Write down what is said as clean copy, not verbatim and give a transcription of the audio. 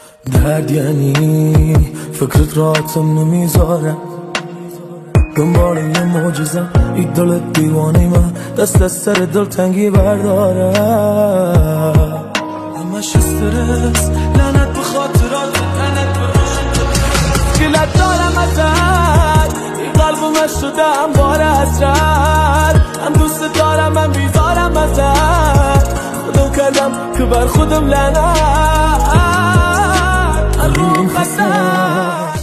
درد یعنی فکرت راحتم نمیذارم، دنبال یه معجزم این دل دیوانه من دست از سر دل تنگی بردارم. همش استرس لعنت به خاطرات تنت به روشن گلت دارم ازت، این قلبم شده انبار حسرت، هم دوست دارم هم بیزارم ازت، خودم کردم که بر خودم لعنت. من رو خستم